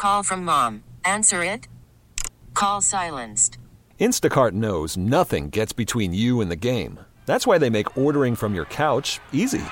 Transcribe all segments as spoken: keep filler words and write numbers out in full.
Call from mom. Answer it. Call silenced. Instacart knows nothing gets between you and the game. That's why they make ordering from your couch easy.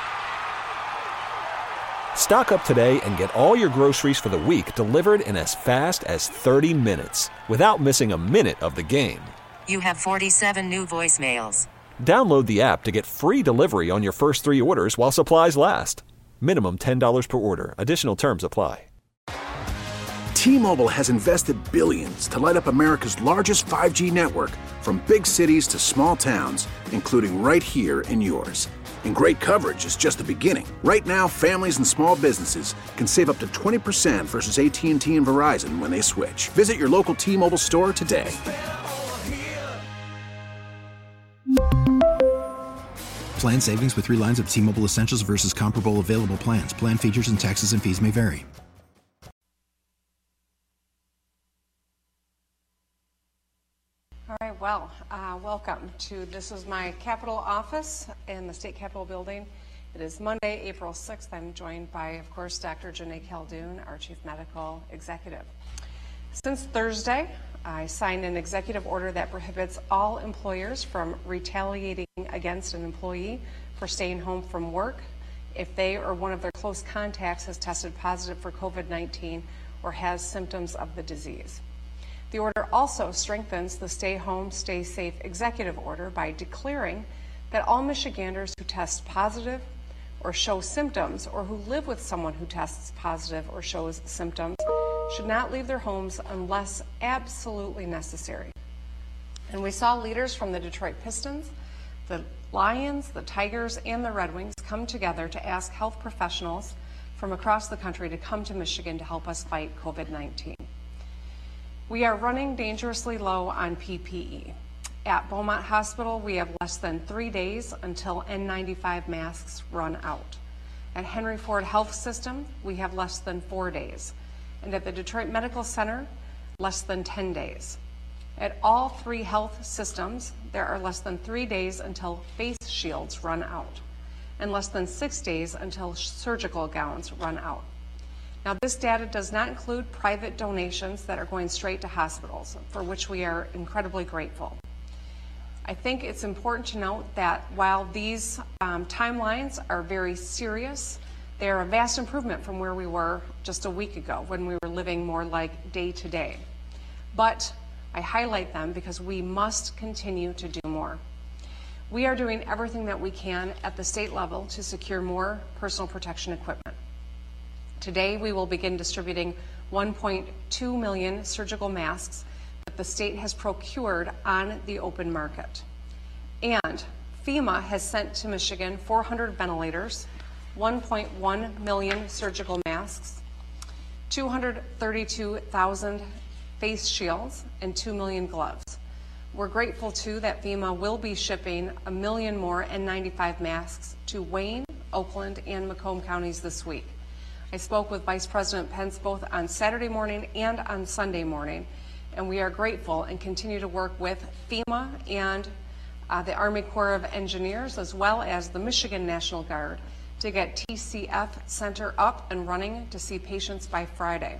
Stock up today and get all your groceries for the week delivered in as fast as thirty minutes without missing a minute of the game. You have forty-seven new voicemails. Download the app to get free delivery on your first three orders while supplies last. Minimum ten dollars per order. Additional terms apply. T-Mobile has invested billions to light up America's largest five G network, from big cities to small towns, including right here in yours. And great coverage is just the beginning. Right now, families and small businesses can save up to twenty percent versus A T and T and Verizon when they switch. Visit your local T-Mobile store today. Plan savings with three lines of T-Mobile Essentials versus comparable available plans. Plan features and taxes and fees may vary. All right, well, uh, welcome to, this is my Capitol office in the State Capitol building. It is Monday, April sixth. I'm joined by, of course, Doctor Janae Khaldun, our Chief Medical Executive. Since Thursday, I signed an executive order that prohibits all employers from retaliating against an employee for staying home from work if they or one of their close contacts has tested positive for COVID nineteen or has symptoms of the disease. The order also strengthens the Stay Home, Stay Safe executive order by declaring that all Michiganders who test positive or show symptoms, or who live with someone who tests positive or shows symptoms, should not leave their homes unless absolutely necessary. And we saw leaders from the Detroit Pistons, the Lions, the Tigers, and the Red Wings come together to ask health professionals from across the country to come to Michigan to help us fight COVID nineteen. We are running dangerously low on P P E. At Beaumont Hospital, we have less than three days until N ninety-five masks run out. At Henry Ford Health System, we have less than four days. And at the Detroit Medical Center, less than ten days. At all three health systems, there are less than three days until face shields run out, and less than six days until surgical gowns run out. Now, this data does not include private donations that are going straight to hospitals, for which we are incredibly grateful. I think it's important to note that while these um, timelines are very serious, they are a vast improvement from where we were just a week ago when we were living more like day to day. But I highlight them because we must continue to do more. We are doing everything that we can at the state level to secure more personal protection equipment. Today, we will begin distributing one point two million surgical masks that the state has procured on the open market. And FEMA has sent to Michigan four hundred ventilators, one point one million surgical masks, two hundred thirty-two thousand face shields, and two million gloves. We're grateful, too, that FEMA will be shipping a million more N ninety-five masks to Wayne, Oakland, and Macomb counties this week. I spoke with Vice President Pence both on Saturday morning and on Sunday morning, and we are grateful and continue to work with FEMA and uh, the Army Corps of Engineers, as well as the Michigan National Guard, to get T C F Center up and running to see patients by Friday.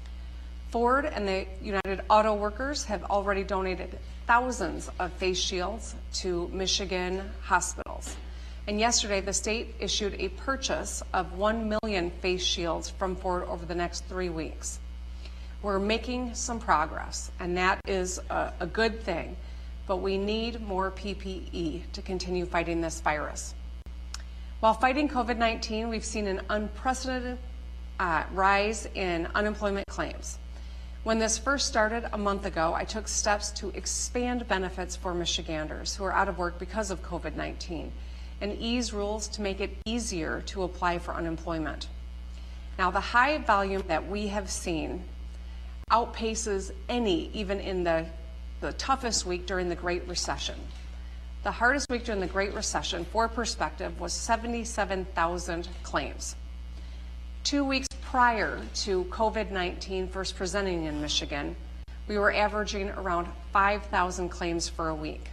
Ford and the United Auto Workers have already donated thousands of face shields to Michigan hospitals. And yesterday, the state issued a purchase of one million face shields from Ford over the next three weeks. We're making some progress, and that is a, a good thing, but we need more P P E to continue fighting this virus. While fighting COVID nineteen, we've seen an unprecedented uh, rise in unemployment claims. When this first started a month ago, I took steps to expand benefits for Michiganders who are out of work because of COVID nineteen. And ease rules to make it easier to apply for unemployment. Now, the high volume that we have seen outpaces any, even in the, the toughest week during the Great Recession. The hardest week during the Great Recession, for perspective, was seventy-seven thousand claims. Two weeks prior to COVID nineteen first presenting in Michigan, we were averaging around five thousand claims for a week.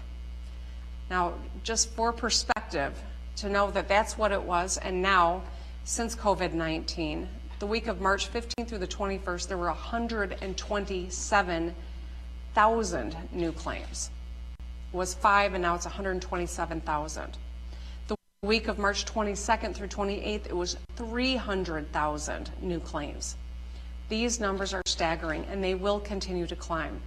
Now, just for perspective, to know that that's what it was, and now, since COVID nineteen, the week of March fifteenth through the twenty-first, there were one hundred twenty-seven thousand new claims. It was five, and now it's one hundred twenty-seven thousand. The week of March twenty-second through twenty-eighth, it was three hundred thousand new claims. These numbers are staggering, and they will continue to climb.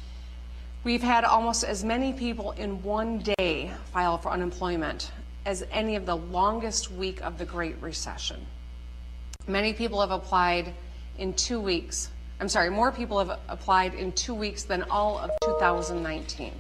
We've had almost as many people in one day file for unemployment as any of the longest week of the Great Recession. Many people have applied in two weeks. I'm sorry, more people have applied in two weeks than all of two thousand nineteen.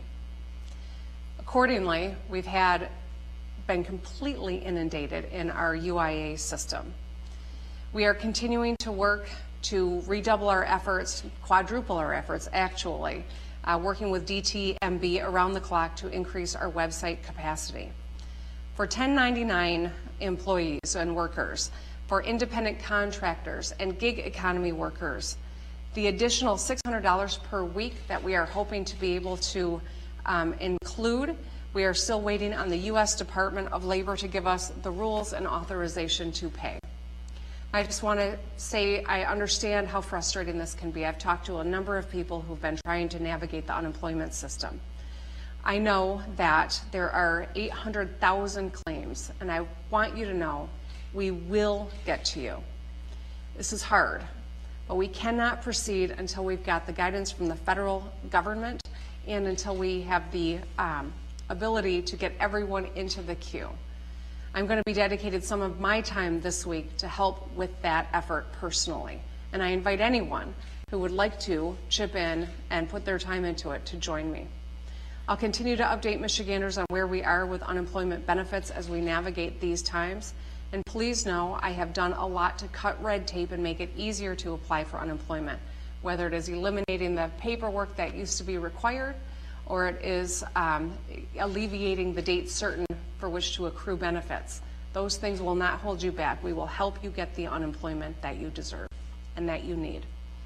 Accordingly, we've had been completely inundated in our U I A system. We are continuing to work to redouble our efforts, quadruple our efforts actually, uh, working with D T M B around the clock to increase our website capacity. For ten ninety-nine employees and workers, for independent contractors and gig economy workers, the additional six hundred dollars per week that we are hoping to be able to um, include, we are still waiting on the U S Department of Labor to give us the rules and authorization to pay. I just want to say I understand how frustrating this can be. I've talked to a number of people who've been trying to navigate the unemployment system. I know that there are eight hundred thousand claims, and I want you to know we will get to you. This is hard, but we cannot proceed until we've got the guidance from the federal government and until we have the um, ability to get everyone into the queue. I'm going to be dedicated some of my time this week to help with that effort personally, and I invite anyone who would like to chip in and put their time into it to join me. I'll continue to update Michiganders on where we are with unemployment benefits as we navigate these times. And please know I have done a lot to cut red tape and make it easier to apply for unemployment, whether it is eliminating the paperwork that used to be required or it is um, alleviating the date certain for which to accrue benefits. Those things will not hold you back. We will help you get the unemployment that you deserve and that you need.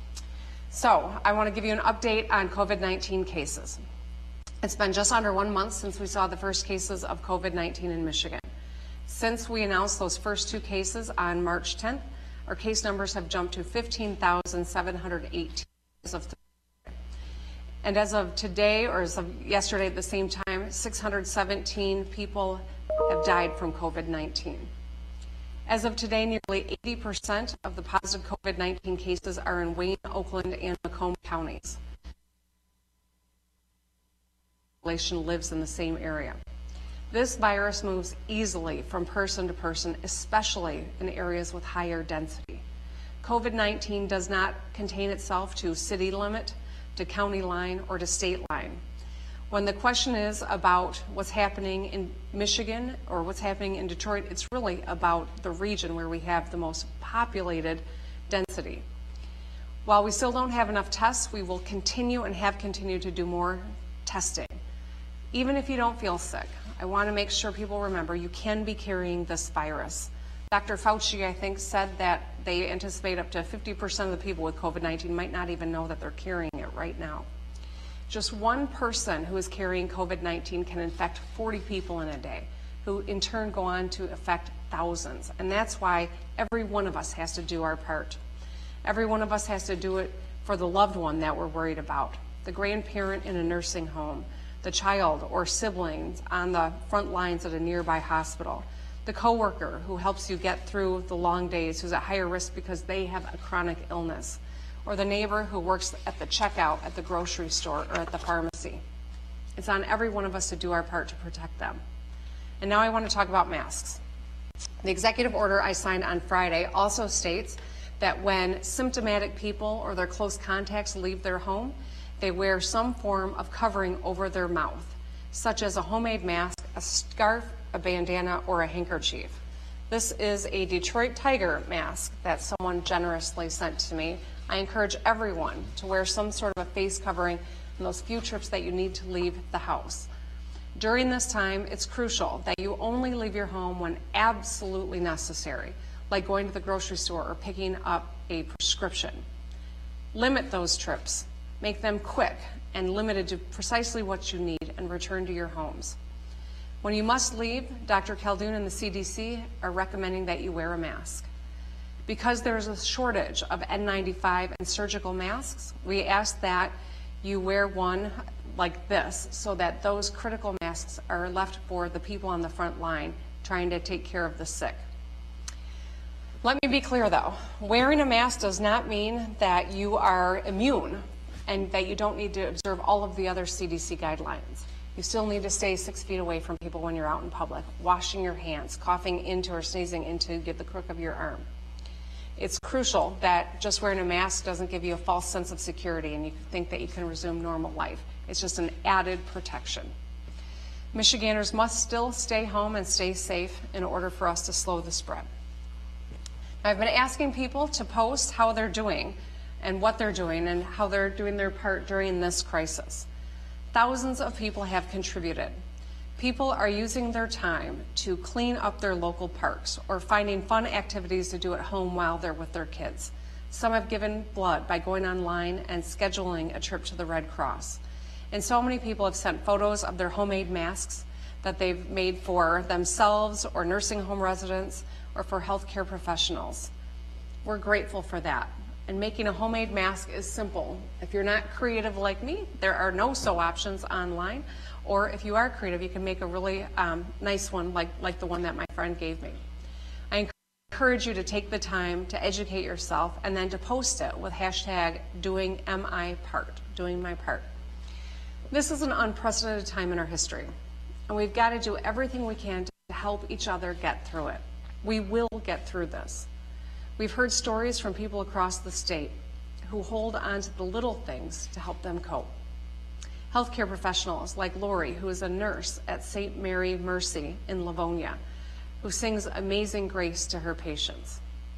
So I want to give you an update on COVID nineteen cases. It's been just under one month since we saw the first cases of COVID nineteen in Michigan. Since we announced those first two cases on March tenth, our case numbers have jumped to fifteen thousand seven hundred eighteen as of today. And as of today, or as of yesterday at the same time, six hundred seventeen people have died from COVID nineteen. As of today, nearly eighty percent of the positive COVID nineteen cases are in Wayne, Oakland, and Macomb counties. Population lives in the same area. This virus moves easily from person to person, especially in areas with higher density. COVID nineteen does not contain itself to city limit, to county line, or to state line. When the question is about what's happening in Michigan or what's happening in Detroit, it's really about the region where we have the most populated density. While we still don't have enough tests, we will continue and have continued to do more testing. Even if you don't feel sick, I want to make sure people remember you can be carrying this virus. Doctor Fauci, I think, said that they anticipate up to fifty percent of the people with COVID nineteen might not even know that they're carrying it right now. Just one person who is carrying COVID nineteen can infect forty people in a day, who in turn go on to affect thousands. And that's why every one of us has to do our part. Every one of us has to do it for the loved one that we're worried about, the grandparent in a nursing home, the child or siblings on the front lines at a nearby hospital, the coworker who helps you get through the long days, who's at higher risk because they have a chronic illness, or the neighbor who works at the checkout at the grocery store or at the pharmacy. It's on every one of us to do our part to protect them. And now I want to talk about masks. The executive order I signed on Friday also states that when symptomatic people or their close contacts leave their home, they wear some form of covering over their mouth, such as a homemade mask, a scarf, a bandana, or a handkerchief. This is a Detroit Tiger mask that someone generously sent to me. I encourage everyone to wear some sort of a face covering on those few trips that you need to leave the house. During this time, it's crucial that you only leave your home when absolutely necessary, like going to the grocery store or picking up a prescription. Limit those trips. Make them quick and limited to precisely what you need, and return to your homes. When you must leave, Doctor Khaldun and the C D C are recommending that you wear a mask. Because there's a shortage of N ninety-five and surgical masks, we ask that you wear one like this so that those critical masks are left for the people on the front line trying to take care of the sick. Let me be clear though, wearing a mask does not mean that you are immune and that you don't need to observe all of the other C D C guidelines. You still need to stay six feet away from people when you're out in public, washing your hands, coughing into or sneezing into get the crook of your arm. It's crucial that just wearing a mask doesn't give you a false sense of security and you think that you can resume normal life. It's just an added protection. Michiganders must still stay home and stay safe in order for us to slow the spread. I've been asking people to post how they're doing and what they're doing and how they're doing their part during this crisis. Thousands of people have contributed. People are using their time to clean up their local parks or finding fun activities to do at home while they're with their kids. Some have given blood by going online and scheduling a trip to the Red Cross. And so many people have sent photos of their homemade masks that they've made for themselves or nursing home residents or for healthcare professionals. We're grateful for that. And making a homemade mask is simple. If you're not creative like me, there are no sew options online. Or if you are creative, you can make a really um, nice one like, like the one that my friend gave me. I encourage you to take the time to educate yourself and then to post it with hashtag doing M I part, doing my part. This is an unprecedented time in our history, and we've got to do everything we can to help each other get through it. We will get through this. We've heard stories from people across the state who hold on to the little things to help them cope. Healthcare professionals like Lori, who is a nurse at Saint Mary Mercy in Livonia, who sings Amazing Grace to her patients.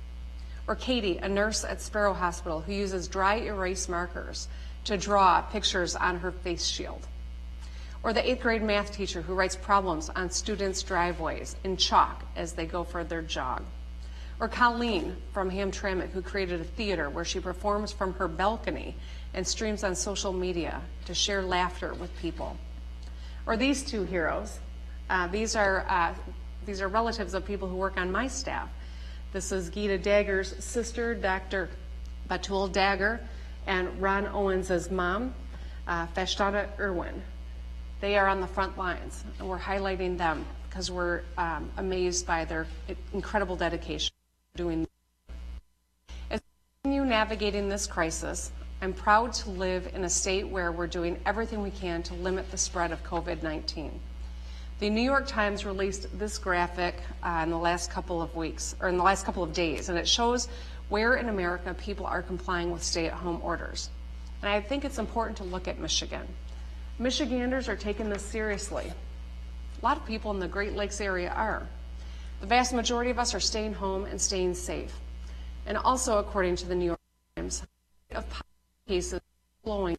Or Katie, a nurse at Sparrow Hospital, who uses dry erase markers to draw pictures on her face shield. Or the eighth grade math teacher who writes problems on students' driveways in chalk as they go for their jog. Or Colleen from Hamtramck, who created a theater where she performs from her balcony and streams on social media to share laughter with people. Or these two heroes. Uh, these are uh, these are relatives of people who work on my staff. This is Gita Dagger's sister, Doctor Batul Dagger, and Ron Owens' mom, uh, Fashtana Irwin. They are on the front lines, and we're highlighting them because we're um, amazed by their incredible dedication to doing this. As we continue navigating this crisis, I'm proud to live in a state where we're doing everything we can to limit the spread of COVID nineteen. The New York Times released this graphic uh, in the last couple of weeks, or in the last couple of days, and it shows where in America people are complying with stay-at-home orders. And I think it's important to look at Michigan. Michiganders are taking this seriously. A lot of people in the Great Lakes area are. The vast majority of us are staying home and staying safe. And also, according to the New York Times, of cases flowing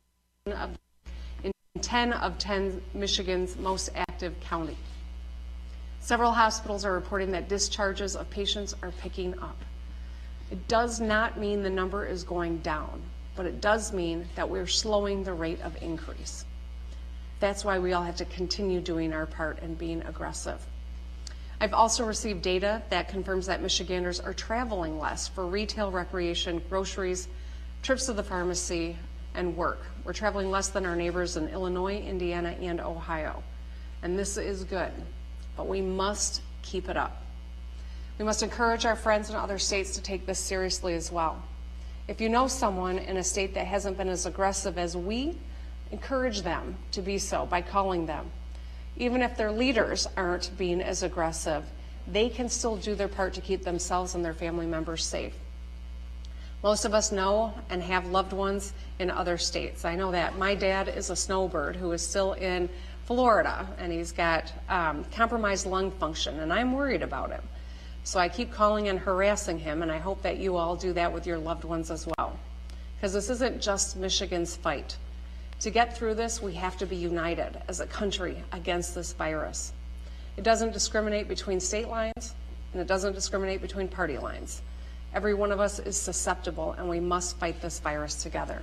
in ten of ten Michigan's most active counties. Several hospitals are reporting that discharges of patients are picking up. It does not mean the number is going down, but it does mean that we're slowing the rate of increase. That's why we all have to continue doing our part and being aggressive. I've also received data that confirms that Michiganders are traveling less for retail, recreation, groceries, trips to the pharmacy, and work. We're traveling less than our neighbors in Illinois, Indiana, and Ohio. And this is good, but we must keep it up. We must encourage our friends in other states to take this seriously as well. If you know someone in a state that hasn't been as aggressive as we, encourage them to be so by calling them. Even if their leaders aren't being as aggressive, they can still do their part to keep themselves and their family members safe. Most of us know and have loved ones in other states. I know that. My dad is a snowbird who is still in Florida, and he's got um, compromised lung function, and I'm worried about him. So I keep calling and harassing him, and I hope that you all do that with your loved ones as well. Because this isn't just Michigan's fight. To get through this, we have to be united as a country against this virus. It doesn't discriminate between state lines, and it doesn't discriminate between party lines. Every one of us is susceptible, and we must fight this virus together.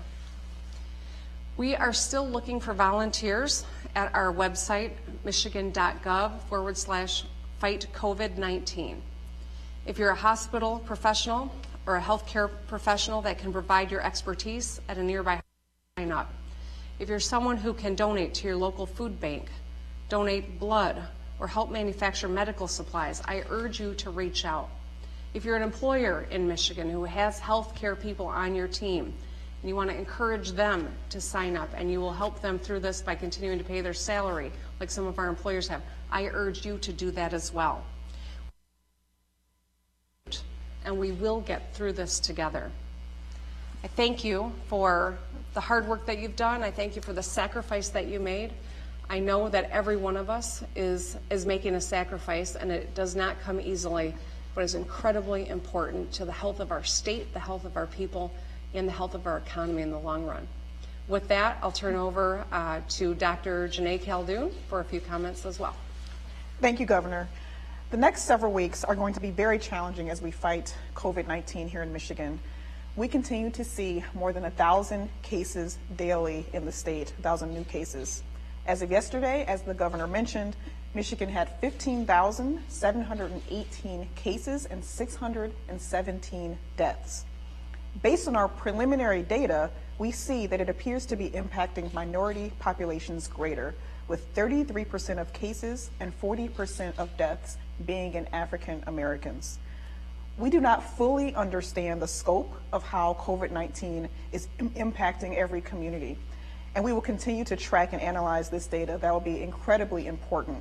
We are still looking for volunteers at our website, michigan.gov forward slash fight COVID nineteen. If you're a hospital professional, or a healthcare professional that can provide your expertise at a nearby sign up. If you're someone who can donate to your local food bank, donate blood, or help manufacture medical supplies, I urge you to reach out. If you're an employer in Michigan who has healthcare people on your team, and you want to encourage them to sign up, and you will help them through this by continuing to pay their salary, like some of our employers have, I urge you to do that as well. And we will get through this together. I thank you for the hard work that you've done. I thank you for the sacrifice that you made. I know that every one of us is, is making a sacrifice, and it does not come easily, but is incredibly important to the health of our state, the health of our people, and the health of our economy in the long run. With that, I'll turn over uh, to Doctor Janae Khaldun for a few comments as well. Thank you, Governor. The next several weeks are going to be very challenging as we fight COVID nineteen here in Michigan. We continue to see more than a thousand cases daily in the state, a thousand new cases. As of yesterday, as the governor mentioned, Michigan had fifteen thousand seven hundred eighteen cases and six hundred seventeen deaths. Based on our preliminary data, we see that it appears to be impacting minority populations greater, with thirty-three percent of cases and forty percent of deaths being in African Americans. We do not fully understand the scope of how COVID nineteen is im- impacting every community, and we will continue to track and analyze this data. That will be incredibly important.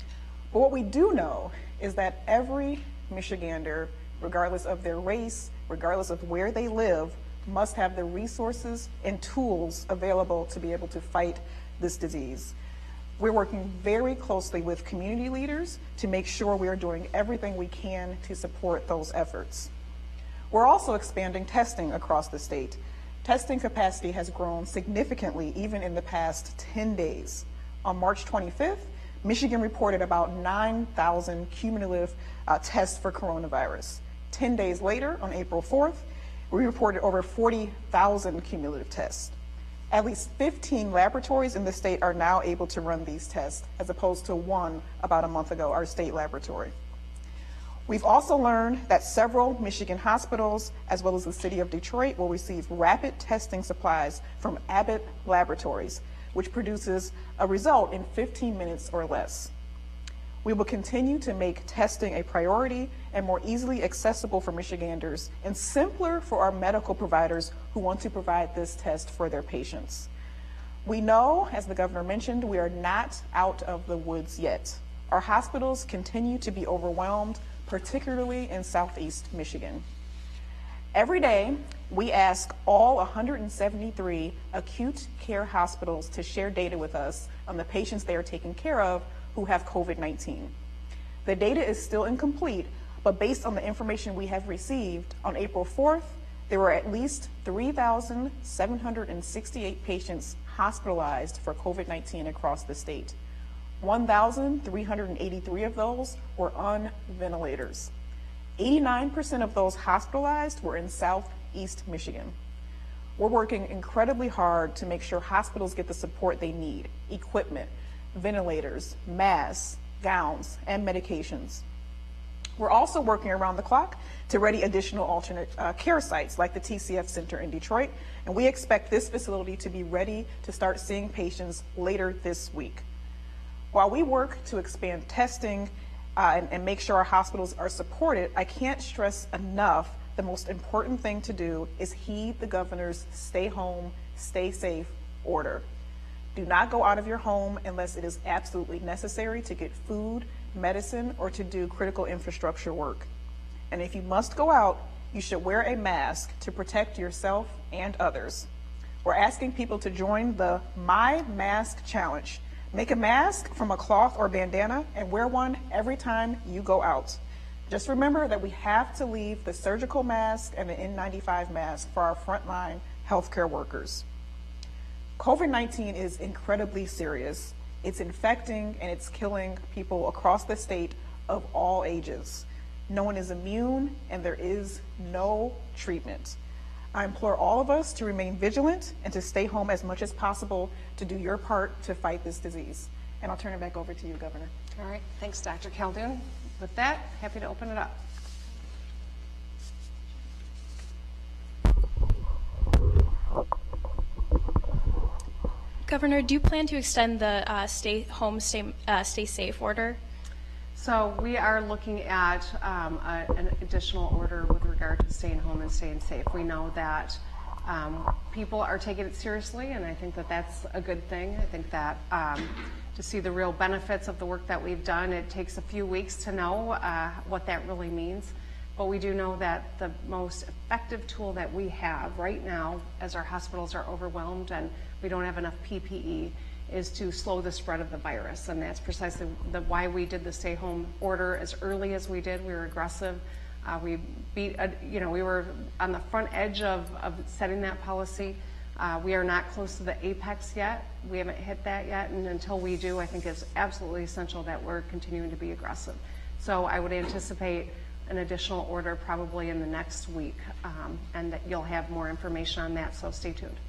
But what we do know is that every Michigander, regardless of their race, regardless of where they live, must have the resources and tools available to be able to fight this disease. We're working very closely with community leaders to make sure we are doing everything we can to support those efforts. We're also expanding testing across the state. Testing capacity has grown significantly even in the past ten days. On March twenty-fifth, Michigan reported about nine thousand cumulative uh, tests for coronavirus. ten days later, on April fourth, we reported over forty thousand cumulative tests. At least fifteen laboratories in the state are now able to run these tests, as opposed to one about a month ago, our state laboratory. We've also learned that several Michigan hospitals, as well as the city of Detroit, will receive rapid testing supplies from Abbott Laboratories, which produces a result in fifteen minutes or less. We will continue to make testing a priority and more easily accessible for Michiganders and simpler for our medical providers who want to provide this test for their patients. We know, as the governor mentioned, we are not out of the woods yet. Our hospitals continue to be overwhelmed, particularly in Southeast Michigan. Every day, we ask all one hundred seventy-three acute care hospitals to share data with us on the patients they are taking care of who have COVID nineteen. The data is still incomplete, but based on the information we have received, on April fourth, there were at least three thousand seven hundred sixty-eight patients hospitalized for COVID nineteen across the state. one thousand three hundred eighty-three of those were on ventilators. eighty-nine percent of those hospitalized were in Southeast Michigan. We're working incredibly hard to make sure hospitals get the support they need: equipment, ventilators, masks, gowns, and medications. We're also working around the clock to ready additional alternate uh, care sites like the T C F Center in Detroit, and we expect this facility to be ready to start seeing patients later this week. While we work to expand testing uh, and, and make sure our hospitals are supported, I can't stress enough the most important thing to do is heed the governor's stay home, stay safe order. Do not go out of your home unless it is absolutely necessary to get food, medicine, or to do critical infrastructure work. And if you must go out, you should wear a mask to protect yourself and others. We're asking people to join the My Mask Challenge. Make a mask from a cloth or bandana and wear one every time you go out. Just remember that we have to leave the surgical mask and the N ninety-five mask for our frontline healthcare workers. COVID nineteen is incredibly serious. It's infecting and it's killing people across the state of all ages. No one is immune and there is no treatment. I implore all of us to remain vigilant and to stay home as much as possible to do your part to fight this disease. And I'll turn it back over to you, Governor. All right, thanks, Doctor Khaldun. With that, happy to open it up. Governor, do you plan to extend the uh, stay home, stay, uh, stay safe order? So we are looking at um, a, an additional order with regard to staying home and staying safe. We know that um, people are taking it seriously, and I think that that's a good thing. I think that um, to see the real benefits of the work that we've done, it takes a few weeks to know uh, what that really means. But we do know that the most effective tool that we have right now, as our hospitals are overwhelmed and we don't have enough P P E, is to slow the spread of the virus. And that's precisely the, why we did the stay home order as early as we did. We were aggressive. Uh, we beat, uh, you know, we were on the front edge of, of setting that policy. Uh, we are not close to the apex yet. We haven't hit that yet. And until we do, I think it's absolutely essential that we're continuing to be aggressive. So I would anticipate an additional order probably in the next week, um, and that you'll have more information on that, so stay tuned.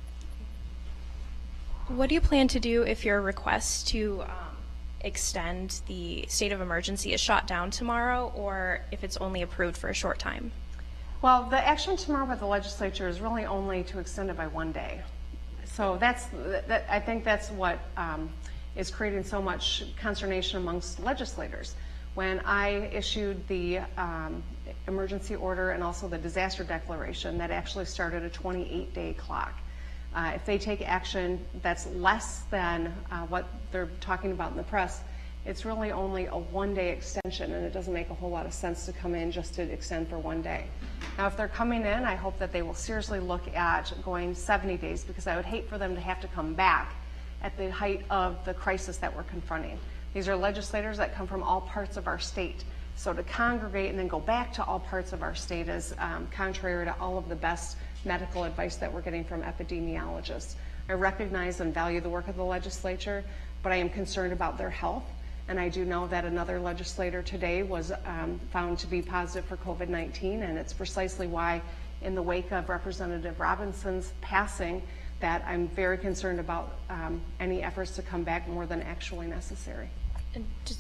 What do you plan to do if your request to um, extend the state of emergency is shot down tomorrow, or if it's only approved for a short time? Well, the action tomorrow by the legislature is really only to extend it by one day. So that's, that, I think that's what um, is creating so much consternation amongst legislators. When I issued the um, emergency order and also the disaster declaration, that actually started a twenty-eight day clock. Uh, if they take action that's less than uh, what they're talking about in the press, it's really only a one-day extension, and it doesn't make a whole lot of sense to come in just to extend for one day. Now, if they're coming in, I hope that they will seriously look at going seventy days, because I would hate for them to have to come back at the height of the crisis that we're confronting. These are legislators that come from all parts of our state. So to congregate and then go back to all parts of our state is um, contrary to all of the best medical advice that we're getting from epidemiologists. I recognize and value the work of the legislature, but I am concerned about their health. And I do know that another legislator today was um, found to be positive for COVID nineteen, and it's precisely why, in the wake of Representative Robinson's passing, that I'm very concerned about um, any efforts to come back more than actually necessary. And just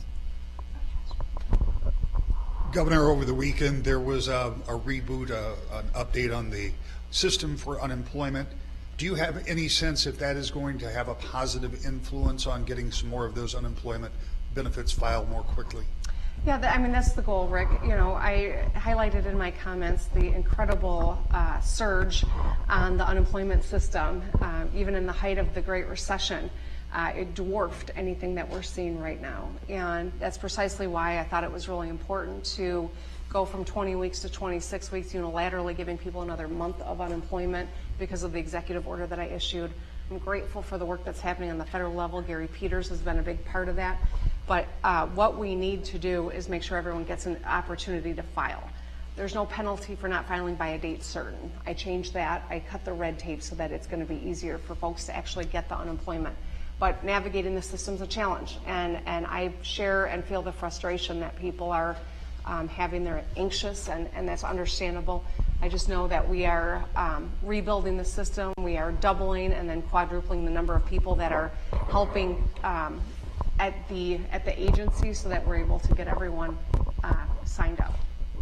Governor, over the weekend there was a, a reboot, a, an update on the system for unemployment. Do you have any sense if that is going to have a positive influence on getting some more of those unemployment benefits filed more quickly? Yeah, I mean, that's the goal, Rick. You know, I highlighted in my comments the incredible uh, surge on the unemployment system, uh, even in the height of the Great Recession. Uh, it dwarfed anything that we're seeing right now. And that's precisely why I thought it was really important to go from twenty weeks to twenty-six weeks unilaterally, giving people another month of unemployment because of the executive order that I issued. I'm grateful for the work that's happening on the federal level. Gary Peters has been a big part of that. But uh, what we need to do is make sure everyone gets an opportunity to file. There's no penalty for not filing by a date certain. I changed that. I cut the red tape so that it's going to be easier for folks to actually get the unemployment. But navigating the system's a challenge, and, and I share and feel the frustration that people are um, having. They're anxious, and, and that's understandable. I just know that we are um, rebuilding the system. We are doubling and then quadrupling the number of people that are helping um, at the at the agency, so that we're able to get everyone uh, signed up.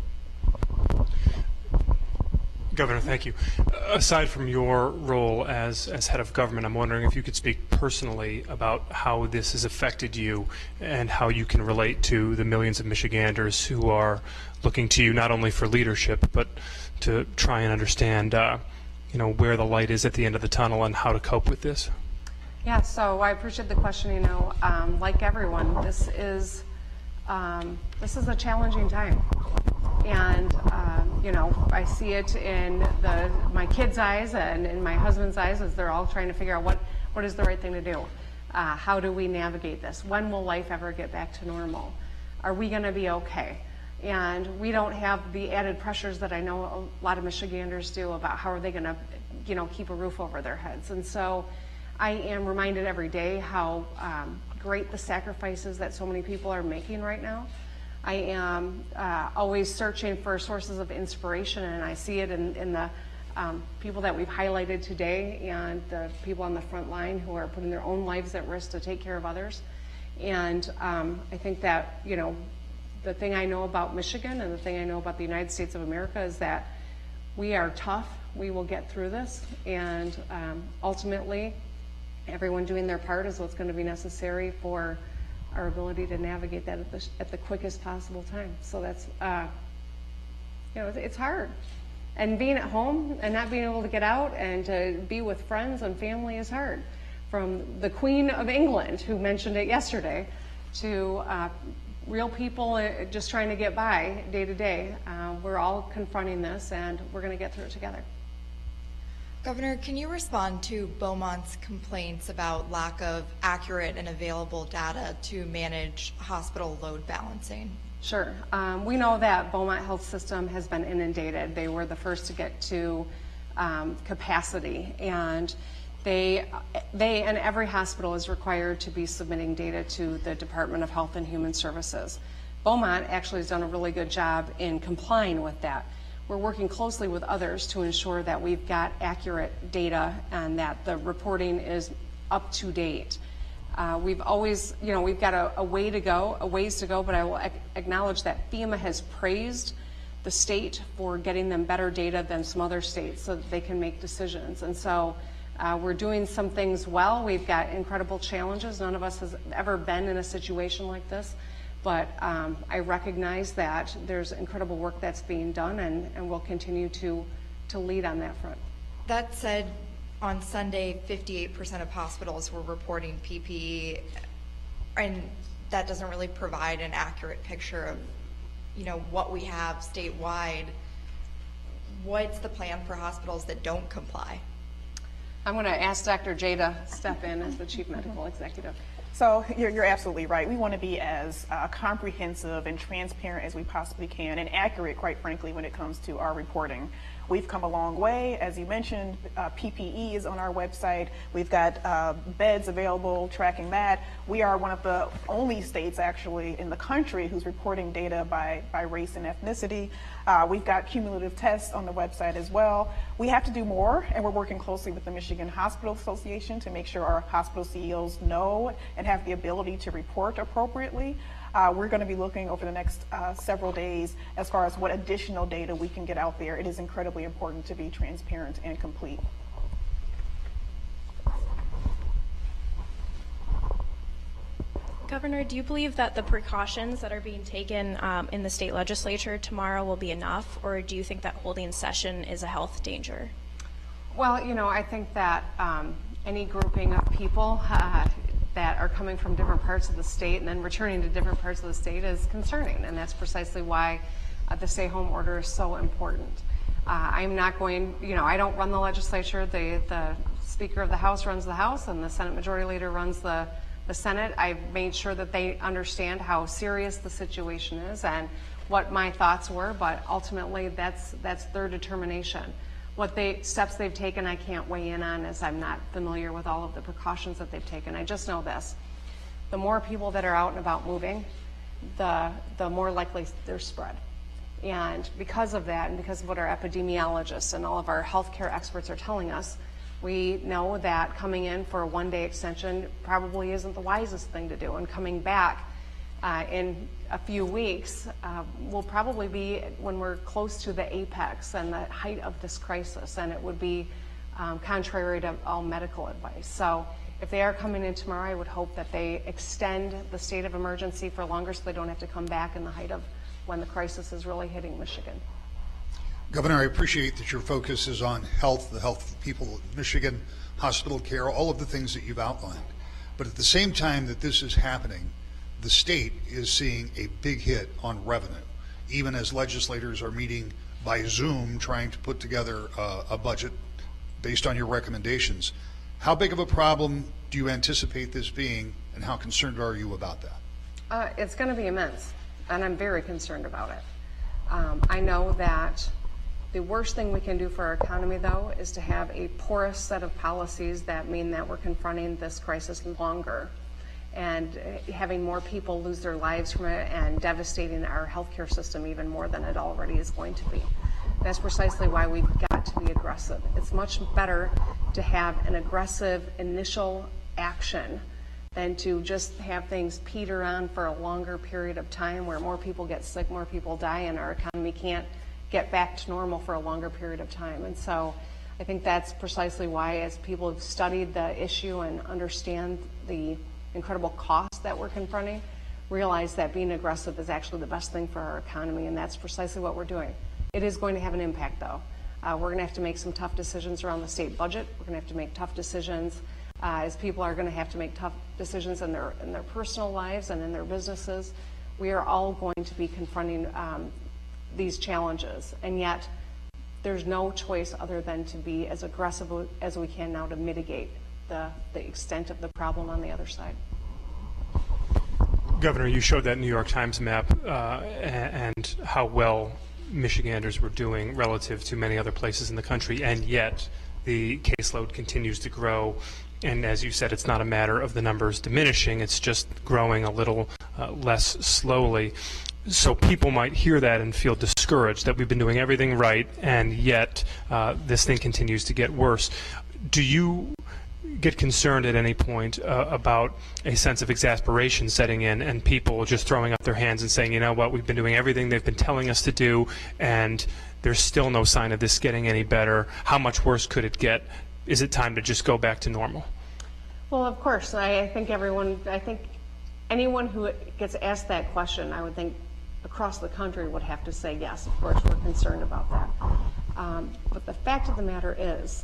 Governor, thank you. Aside from your role as, as head of government, I'm wondering if you could speak personally about how this has affected you and how you can relate to the millions of Michiganders who are looking to you not only for leadership, but to try and understand uh, you know, where the light is at the end of the tunnel and how to cope with this. Yeah, so I appreciate the question. You know, um, like everyone, this is um, this is a challenging time. And, um, you know, I see it in the, my kids' eyes and in my husband's eyes as they're all trying to figure out what, what is the right thing to do. Uh, how do we navigate this? When will life ever get back to normal? Are we going to be okay? And we don't have the added pressures that I know a lot of Michiganders do about how are they going to, you know, keep a roof over their heads. And so I am reminded every day how um, great the sacrifices that so many people are making right now. I am uh, always searching for sources of inspiration, and I see it in, in the um, people that we've highlighted today and the people on the front line who are putting their own lives at risk to take care of others. And um, I think that, you know, the thing I know about Michigan and the thing I know about the United States of America is that we are tough. We will get through this, and um, ultimately, everyone doing their part is what's going to be necessary for our ability to navigate that at the, at the quickest possible time. So that's, uh, you know, it's, it's hard. And being at home and not being able to get out and to be with friends and family is hard. From the Queen of England, who mentioned it yesterday, to uh, real people just trying to get by day to day. Uh, we're all confronting this, and we're going to get through it together. Governor, can you respond to Beaumont's complaints about lack of accurate and available data to manage hospital load balancing? Sure. Um, we know that Beaumont Health System has been inundated. They were the first to get to um, capacity, and they, they and every hospital is required to be submitting data to the Department of Health and Human Services. Beaumont actually has done a really good job in complying with that. We're working closely with others to ensure that we've got accurate data and that the reporting is up to date. Uh, we've always, you know, we've got a, a way to go, a ways to go, but I will ac acknowledge that FEMA has praised the state for getting them better data than some other states so that they can make decisions. And so uh, we're doing some things well. We've got incredible challenges. None of us has ever been in a situation like this. But um, I recognize that there's incredible work that's being done, and, and we'll continue to, to lead on that front. That said, on Sunday, fifty-eight percent of hospitals were reporting P P E, and that doesn't really provide an accurate picture of, you know, what we have statewide. What's the plan for hospitals that don't comply? I'm going to ask Doctor Jay to step in as the Chief Medical Executive. So you're, you're absolutely right. We want to be as uh, comprehensive and transparent as we possibly can, and accurate, quite frankly, when it comes to our reporting. We've come a long way. As you mentioned, uh, P P E is on our website. We've got uh, beds available, tracking that. We are one of the only states, actually, in the country who's reporting data by, by race and ethnicity. Uh, we've got cumulative tests on the website as well. We have to do more, and we're working closely with the Michigan Hospital Association to make sure our hospital C E Os know and have the ability to report appropriately. Uh, we're going to be looking over the next uh, several days as far as what additional data we can get out there. It is incredibly important to be transparent and complete. Governor, do you believe that the precautions that are being taken um, in the state legislature tomorrow will be enough, or do you think that holding session is a health danger? Well, you know, I think that um, any grouping of people uh, that are coming from different parts of the state and then returning to different parts of the state is concerning, and that's precisely why uh, the stay-home order is so important. Uh, I'm not going, you know, I don't run the legislature. The, the Speaker of the House runs the House, and the Senate Majority Leader runs the, the Senate. I've made sure that they understand how serious the situation is and what my thoughts were, but ultimately that's, that's their determination. What they, steps they've taken, I can't weigh in on, as I'm not familiar with all of the precautions that they've taken. I just know this: the more people that are out and about moving, the, the more likely they're spread. And because of that, and because of what our epidemiologists and all of our healthcare experts are telling us, we know that coming in for a one-day extension probably isn't the wisest thing to do. And coming back uh, in a few weeks uh, will probably be when we're close to the apex and the height of this crisis, and it would be um, contrary to all medical advice. So if they are coming in tomorrow, I would hope that they extend the state of emergency for longer so they don't have to come back in the height of when the crisis is really hitting Michigan. Governor, I appreciate that your focus is on health, the health of people of Michigan, hospital care, all of the things that you've outlined. But at the same time that this is happening, the state is seeing a big hit on revenue, even as legislators are meeting by Zoom trying to put together uh, a budget based on your recommendations. How big of a problem do you anticipate this being, and how concerned are you about that? Uh, it's going to be immense, and I'm very concerned about it. Um, I know that the worst thing we can do for our economy, though, is to have a porous set of policies that mean that we're confronting this crisis longer and having more people lose their lives from it and devastating our healthcare system even more than it already is going to be. That's precisely why we've got to be aggressive. It's much better to have an aggressive initial action than to just have things peter on for a longer period of time where more people get sick, more people die, and our economy can't get back to normal for a longer period of time. And so I think that's precisely why, as people have studied the issue and understand the incredible costs that we're confronting, realize that being aggressive is actually the best thing for our economy, and that's precisely what we're doing. It is going to have an impact, though. Uh, we're going to have to make some tough decisions around the state budget. We're going to have to make tough decisions uh, as people are going to have to make tough decisions in their in their personal lives and in their businesses. We are all going to be confronting um, these challenges, and yet there's no choice other than to be as aggressive as we can now to mitigate the, the extent of the problem on the other side. Governor, you showed that New York Times map uh, and how well Michiganders were doing relative to many other places in the country, and yet the caseload continues to grow. And as you said, it's not a matter of the numbers diminishing, it's just growing a little uh, less slowly. So people might hear that and feel discouraged that we've been doing everything right, and yet uh, this thing continues to get worse. Do you get concerned at any point uh, about a sense of exasperation setting in and people just throwing up their hands and saying, you know what, we've been doing everything they've been telling us to do, and there's still no sign of this getting any better? How much worse could it get? Is it time to just go back to normal? Well, of course. I, I think everyone, I think anyone who gets asked that question, I would think across the country would have to say, yes, of course, we're concerned about that. Um, but the fact of the matter is,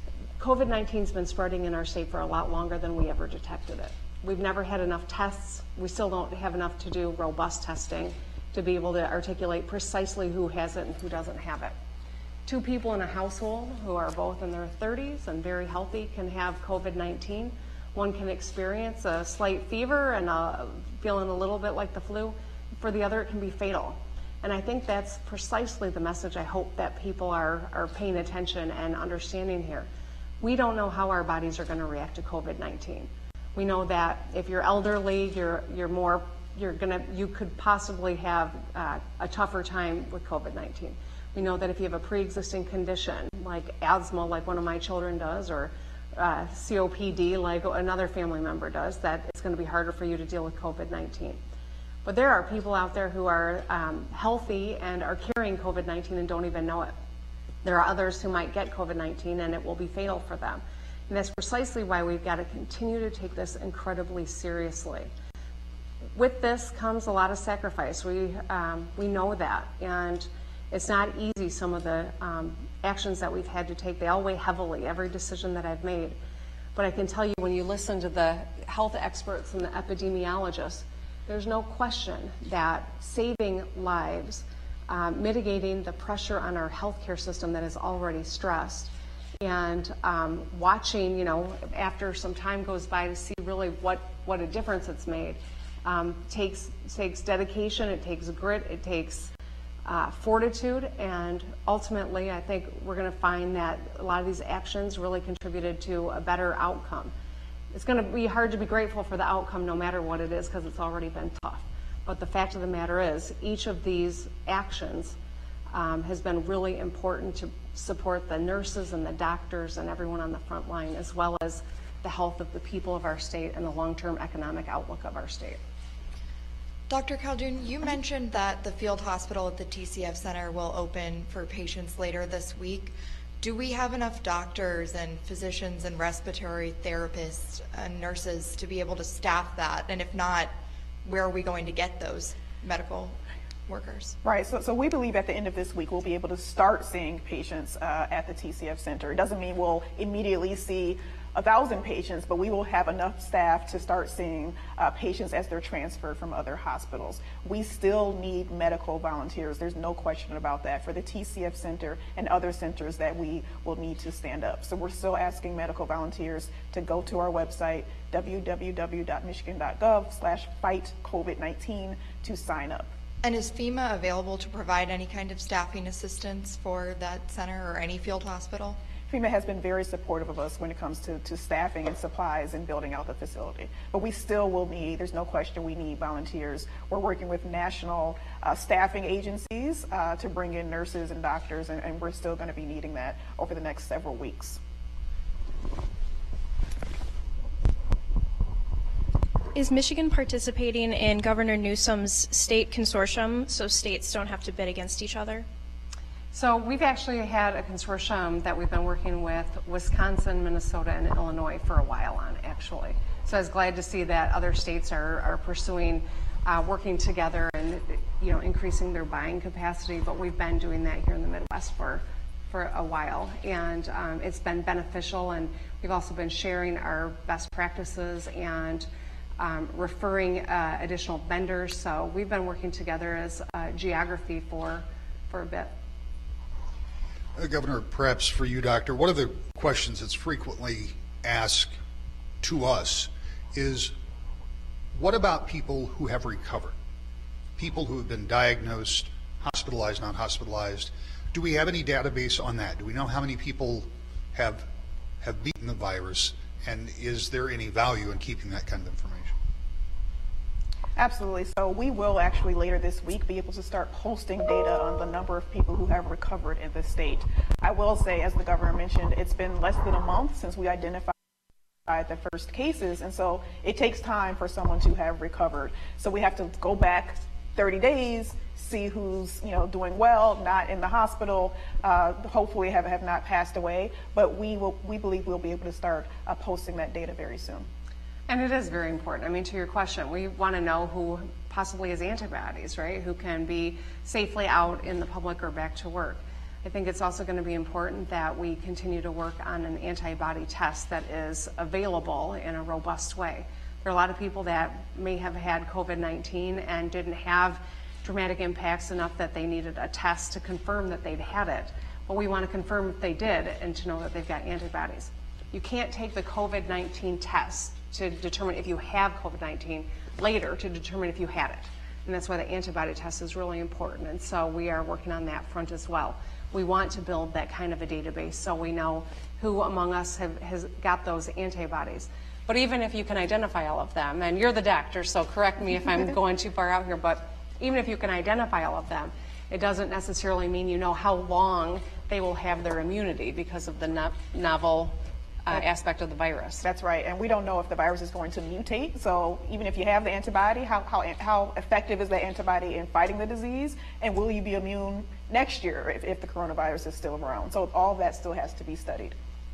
COVID nineteen has been spreading in our state for a lot longer than we ever detected it. We've never had enough tests. We still don't have enough to do robust testing to be able to articulate precisely who has it and who doesn't have it. Two people in a household who are both in their thirties and very healthy can have COVID nineteen. One can experience a slight fever and a, feeling a little bit like the flu. For the other, it can be fatal. And I think that's precisely the message I hope that people are, are paying attention and understanding here. We don't know how our bodies are going to react to COVID nineteen. We know that if you're elderly, you're you're more you're gonna you could possibly have uh, a tougher time with COVID nineteen. We know that if you have a pre-existing condition like asthma, like one of my children does, or uh, C O P D, like another family member does, that it's going to be harder for you to deal with COVID nineteen. But there are people out there who are um, healthy and are carrying COVID nineteen and don't even know it. There are others who might get COVID nineteen and it will be fatal for them. And that's precisely why we've got to continue to take this incredibly seriously. With this comes a lot of sacrifice. We, um, we know that. And it's not easy, some of the um, actions that we've had to take. They all weigh heavily, every decision that I've made. But I can tell you, when you listen to the health experts and the epidemiologists, there's no question that saving lives, Uh, mitigating the pressure on our healthcare system that is already stressed, and um, watching, you know, after some time goes by to see really what, what a difference it's made, um, takes, takes dedication, it takes grit, it takes uh, fortitude, and ultimately I think we're going to find that a lot of these actions really contributed to a better outcome. It's going to be hard to be grateful for the outcome no matter what it is, because it's already been tough. But the fact of the matter is, each of these actions um, has been really important to support the nurses and the doctors and everyone on the front line, as well as the health of the people of our state and the long-term economic outlook of our state. Doctor Khaldun, you mentioned that the field hospital at the T C F Center will open for patients later this week. Do we have enough doctors and physicians and respiratory therapists and nurses to be able to staff that? And if not, where are we going to get those medical workers? Right, so, so we believe at the end of this week we'll be able to start seeing patients uh, at the T C F Center. It doesn't mean we'll immediately see a thousand patients, but we will have enough staff to start seeing uh, patients as they're transferred from other hospitals. We still need medical volunteers. There's no question about that for the T C F Center and other centers that we will need to stand up. So we're still asking medical volunteers to go to our website, w w w dot michigan dot gov slash fight COVID nineteen, to sign up. And is FEMA available to provide any kind of staffing assistance for that center or any field hospital? FEMA has been very supportive of us when it comes to, to staffing and supplies and building out the facility. But we still will need, there's no question we need volunteers. We're working with national uh, staffing agencies uh, to bring in nurses and doctors, and, and we're still going to be needing that over the next several weeks. Is Michigan participating in Governor Newsom's state consortium so states don't have to bid against each other? So we've actually had a consortium that we've been working with Wisconsin, Minnesota, and Illinois for a while on, actually. So I was glad to see that other states are, are pursuing uh, working together and, you know, increasing their buying capacity, but we've been doing that here in the Midwest for, for a while. And um, it's been beneficial, and we've also been sharing our best practices and um, referring uh, additional vendors. So we've been working together as uh, geography for, for a bit. Uh, Governor, perhaps for you, Doctor, one of the questions that's frequently asked to us is, what about people who have recovered? People who have been diagnosed, hospitalized, not hospitalized. Do we have any database on that? Do we know how many people have have beaten the virus, and is there any value in keeping that kind of information? Absolutely. So we will actually later this week be able to start posting data on the number of people who have recovered in the state. I will say, as the governor mentioned, it's been less than a month since we identified the first cases, and so it takes time for someone to have recovered. So we have to go back thirty days, see who's, you know, doing well, not in the hospital, uh, hopefully have, have not passed away, but we will, we believe we'll be able to start uh, posting that data very soon. And it is very important. I mean, to your question, we want to know who possibly has antibodies, right? Who can be safely out in the public or back to work. I think it's also going to be important that we continue to work on an antibody test that is available in a robust way. There are a lot of people that may have had COVID nineteen and didn't have dramatic impacts enough that they needed a test to confirm that they'd had it. But we want to confirm if they did and to know that they've got antibodies. You can't take the COVID nineteen test to determine if you have COVID nineteen later to determine if you had it. And that's why the antibody test is really important. And so we are working on that front as well. We want to build that kind of a database so we know who among us have, has got those antibodies. But even if you can identify all of them, and you're the doctor, so correct me if I'm going too far out here, but even if you can identify all of them, it doesn't necessarily mean you know how long they will have their immunity because of the no novel Uh, aspect of the virus. That's right, and we don't know if the virus is going to mutate, so even if you have the antibody, how, how, how effective is that antibody in fighting the disease, and will you be immune next year if, if the coronavirus is still around? So all of that still has to be studied.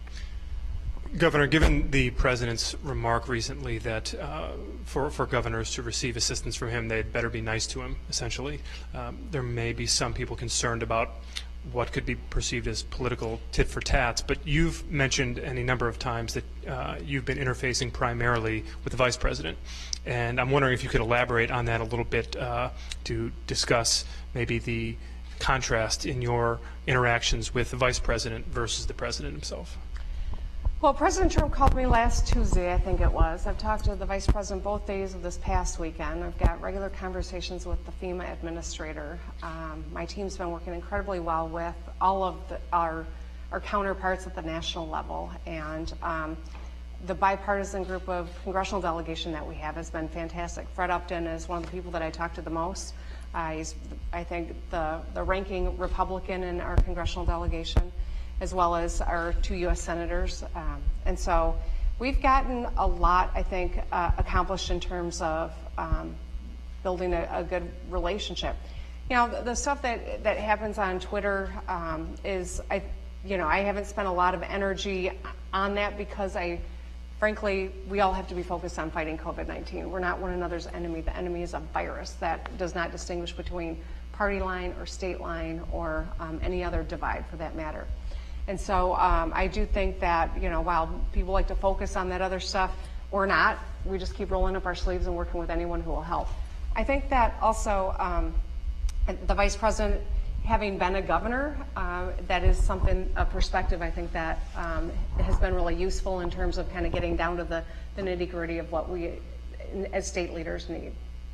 Governor, given the president's remark recently that uh, for, for governors to receive assistance from him, they'd better be nice to him, essentially, um, there may be some people concerned about what could be perceived as political tit for tats, but you've mentioned any number of times that uh, you've been interfacing primarily with the vice president, and I'm wondering if you could elaborate on that a little bit uh, to discuss maybe the contrast in your interactions with the vice president versus the president himself. Well, President Trump called me last Tuesday, I think it was. I've talked to the Vice President both days of this past weekend. I've got regular conversations with the FEMA administrator. Um, my team's been working incredibly well with all of the, our, our counterparts at the national level. And um, the bipartisan group of congressional delegation that we have has been fantastic. Fred Upton is one of the people that I talk to the most. Uh, he's, I think, the, the ranking Republican in our congressional delegation, as well as our two U S senators. Um, and so we've gotten a lot, I think, uh, accomplished in terms of um, building a, a good relationship. You know, the, the stuff that, that happens on Twitter um, is, I, you know, I haven't spent a lot of energy on that because I, frankly, we all have to be focused on fighting COVID nineteen. We're not one another's enemy. The enemy is a virus that does not distinguish between party line or state line or um, any other divide for that matter. And so um, I do think that, you know, while people like to focus on that other stuff, we're not. We just keep rolling up our sleeves and working with anyone who will help. I think that also um, the vice president, having been a governor, uh, that is something, a perspective I think that um, has been really useful in terms of kind of getting down to the, the nitty-gritty of what we as state leaders need.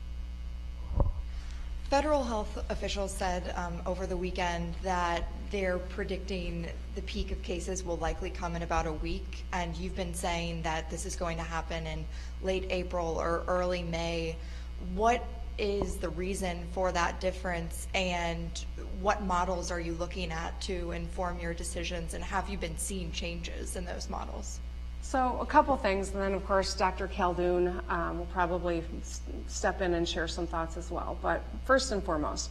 Federal health officials said um, over the weekend that they're predicting the peak of cases will likely come in about a week, and you've been saying that this is going to happen in late April or early May. What is the reason for that difference, and what models are you looking at to inform your decisions, and have you been seeing changes in those models? So a couple things, and then of course Doctor Khaldun um, will probably step in and share some thoughts as well. But first and foremost,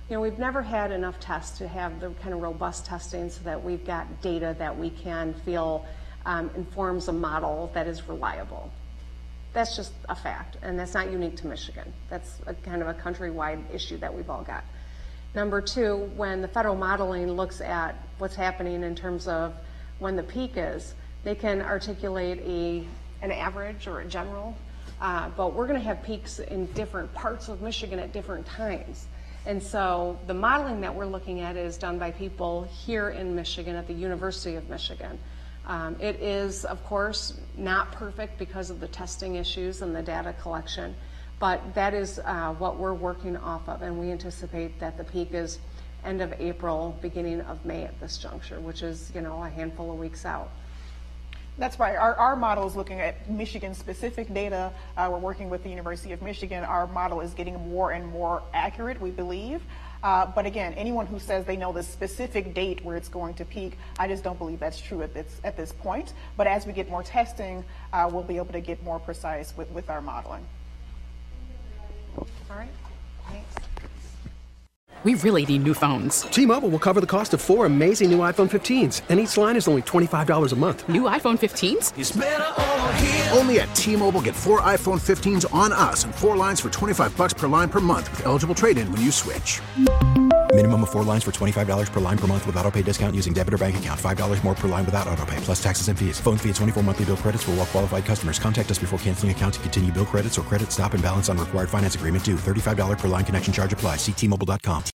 You know, we've never had enough tests to have the kind of robust testing so that we've got data that we can feel um, informs a model that is reliable. That's just a fact, and that's not unique to Michigan. That's a kind of a countrywide issue that we've all got. Number two, when the federal modeling looks at what's happening in terms of when the peak is, they can articulate a an average or a general, uh, but we're going to have peaks in different parts of Michigan at different times. And so the modeling that we're looking at is done by people here in Michigan at the University of Michigan. Um, it is, of course, not perfect because of the testing issues and the data collection, but that is uh, what we're working off of, and we anticipate that the peak is end of April, beginning of May at this juncture, which is, you know, a handful of weeks out. That's right. Our, our model is looking at Michigan-specific data. Uh, we're working with the University of Michigan. Our model is getting more and more accurate, we believe. Uh, but again, anyone who says they know the specific date where it's going to peak, I just don't believe that's true at this, at this point. But as we get more testing, uh, we'll be able to get more precise with, with our modeling. All right. Thanks. We really need new phones. T-Mobile will cover the cost of four amazing new iPhone fifteens, and each line is only twenty-five dollars a month. New iPhone fifteens? It's better over here. Only at T-Mobile, get four iPhone fifteens on us and four lines for twenty-five dollars per line per month with eligible trade-in when you switch. Minimum of four lines for twenty-five dollars per line per month with auto pay discount using debit or bank account. five dollars more per line without auto pay, plus taxes and fees. Phone fee at twenty-four monthly bill credits for well-qualified customers. Contact us before canceling account to continue bill credits or credit stop and balance on required finance agreement due. thirty-five dollars per line connection charge applies. See T Mobile dot com.